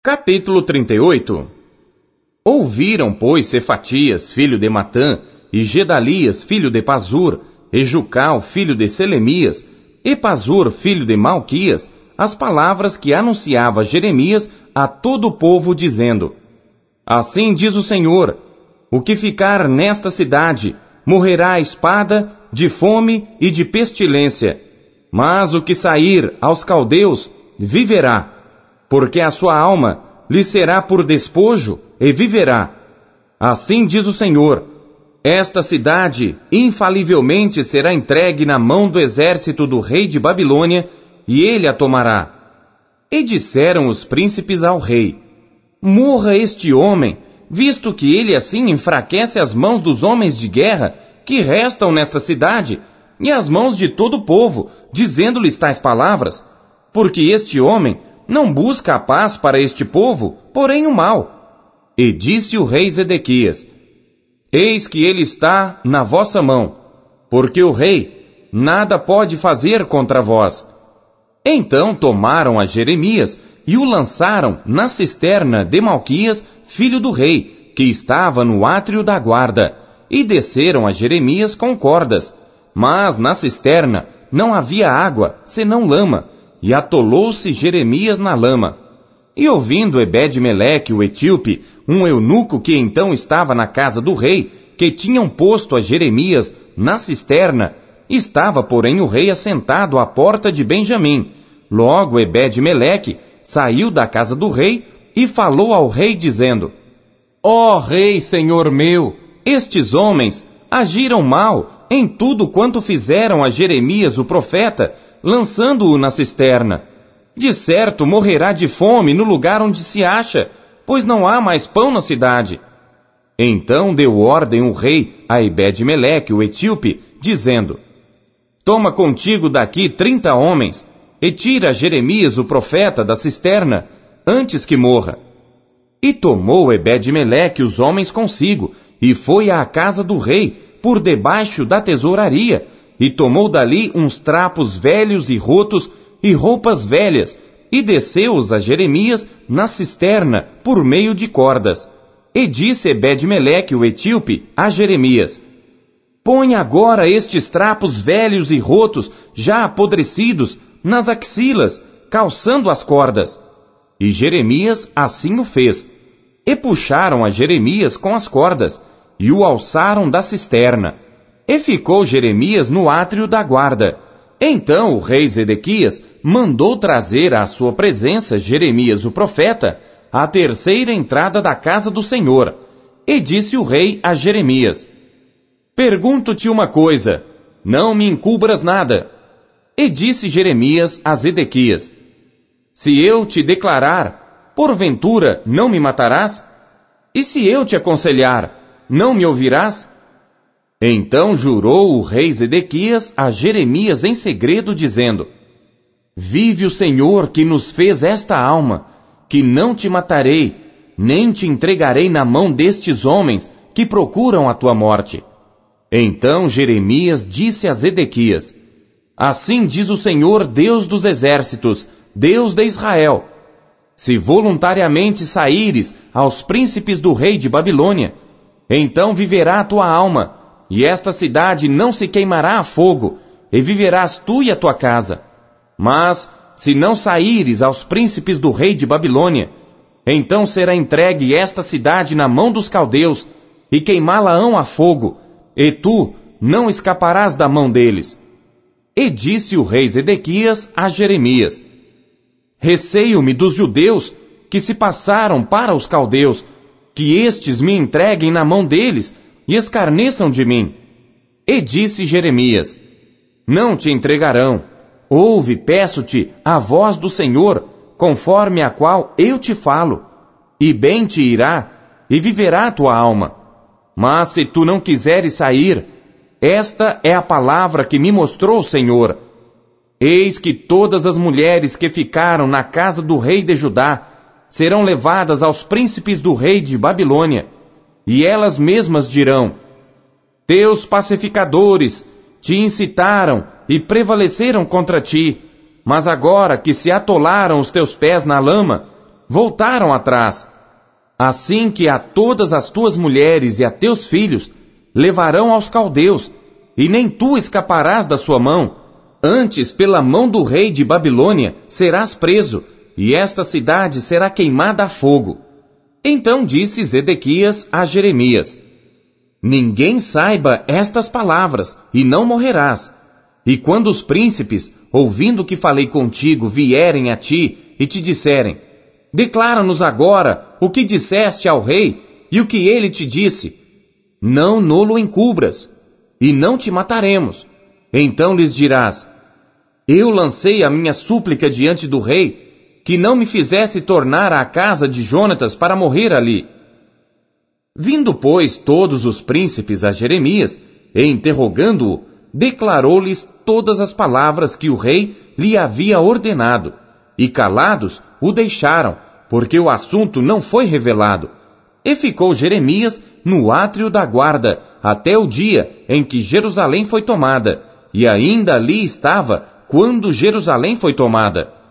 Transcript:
Capítulo 38. Ouviram, pois, Cefatias, filho de Matã, e Gedalias, filho de Pazur, e Jucal, filho de Selemias, e Pazur, filho de Malquias, as palavras que anunciava Jeremias a todo o povo, dizendo: Assim diz o Senhor, o que ficar nesta cidade morrerá à espada, de fome e de pestilência, mas o que sair aos caldeus viverá, porque a sua alma lhe será por despojo e viverá. Assim diz o Senhor, esta cidade infalivelmente será entregue na mão do exército do rei de Babilônia, e ele a tomará. E disseram os príncipes ao rei: Morra este homem, visto que ele assim enfraquece as mãos dos homens de guerra que restam nesta cidade, e as mãos de todo o povo, dizendo-lhes tais palavras, porque este homem não busca a paz para este povo, porém o mal. E disse o rei Zedequias: Eis que ele está na vossa mão, porque o rei nada pode fazer contra vós. Então tomaram a Jeremias e o lançaram na cisterna de Malquias, filho do rei, que estava no átrio da guarda, e desceram a Jeremias com cordas. Mas na cisterna não havia água, senão lama, e atolou-se Jeremias na lama. E ouvindo Ebed-Meleque, o etíope, um eunuco que então estava na casa do rei, que tinham posto a Jeremias na cisterna, estava, porém, o rei assentado à porta de Benjamim. Logo Ebed-Meleque saiu da casa do rei e falou ao rei, dizendo: Ó rei, senhor meu, estes homens agiram mal em tudo quanto fizeram a Jeremias, o profeta, lançando-o na cisterna. De certo morrerá de fome no lugar onde se acha, pois não há mais pão na cidade. Então deu ordem o rei a Ebed-Meleque, o etíope, dizendo: Toma contigo daqui 30 homens, e tira Jeremias, o profeta, da cisterna, antes que morra. E tomou Ebed-Meleque os homens consigo, e foi à casa do rei, por debaixo da tesouraria, e tomou dali uns trapos velhos e rotos, e roupas velhas, e desceu-os a Jeremias na cisterna, por meio de cordas. E disse Ebed-Meleque, o etíope, a Jeremias: Põe agora estes trapos velhos e rotos, já apodrecidos, nas axilas, calçando as cordas. E Jeremias assim o fez. E puxaram a Jeremias com as cordas, e o alçaram da cisterna. E ficou Jeremias no átrio da guarda. Então o rei Zedequias mandou trazer à sua presença Jeremias, o profeta, à terceira entrada da casa do Senhor. E disse o rei a Jeremias: Pergunto-te uma coisa, não me encubras nada. E disse Jeremias a Zedequias: Se eu te declarar, porventura não me matarás? E se eu te aconselhar, não me ouvirás? Então jurou o rei Zedequias a Jeremias em segredo, dizendo: Vive o Senhor que nos fez esta alma, que não te matarei, nem te entregarei na mão destes homens que procuram a tua morte. Então Jeremias disse a Zedequias: Assim diz o Senhor, Deus dos exércitos, Deus de Israel: Se voluntariamente saíres aos príncipes do rei de Babilônia, então viverá a tua alma, e esta cidade não se queimará a fogo, e viverás tu e a tua casa. Mas, se não saíres aos príncipes do rei de Babilônia, então será entregue esta cidade na mão dos caldeus, e queimá-la-ão a fogo, e tu não escaparás da mão deles. E disse o rei Zedequias a Jeremias: Receio-me dos judeus que se passaram para os caldeus, que estes me entreguem na mão deles, e escarneçam de mim. E disse Jeremias: Não te entregarão. Ouve, peço-te, a voz do Senhor, conforme a qual eu te falo. E bem te irá, e viverá tua alma. Mas se tu não quiseres sair, esta é a palavra que me mostrou o Senhor. Eis que todas as mulheres que ficaram na casa do rei de Judá serão levadas aos príncipes do rei de Babilônia, e elas mesmas dirão: Teus pacificadores te incitaram e prevaleceram contra ti, mas agora que se atolaram os teus pés na lama, voltaram atrás. Assim que a todas as tuas mulheres e a teus filhos levarão aos caldeus, e nem tu escaparás da sua mão. Antes, pela mão do rei de Babilônia, serás preso, e esta cidade será queimada a fogo. Então disse Zedequias a Jeremias: Ninguém saiba estas palavras, e não morrerás. E quando os príncipes, ouvindo que falei contigo, vierem a ti e te disserem: Declara-nos agora o que disseste ao rei e o que ele te disse. Não nolo encubras, e não te mataremos. Então lhes dirás: Eu lancei a minha súplica diante do rei, que não me fizesse tornar à casa de Jonatas para morrer ali. Vindo, pois, todos os príncipes a Jeremias, e interrogando-o, declarou-lhes todas as palavras que o rei lhe havia ordenado, e calados o deixaram, porque o assunto não foi revelado. E ficou Jeremias no átrio da guarda, até o dia em que Jerusalém foi tomada, e ainda ali estava quando Jerusalém foi tomada.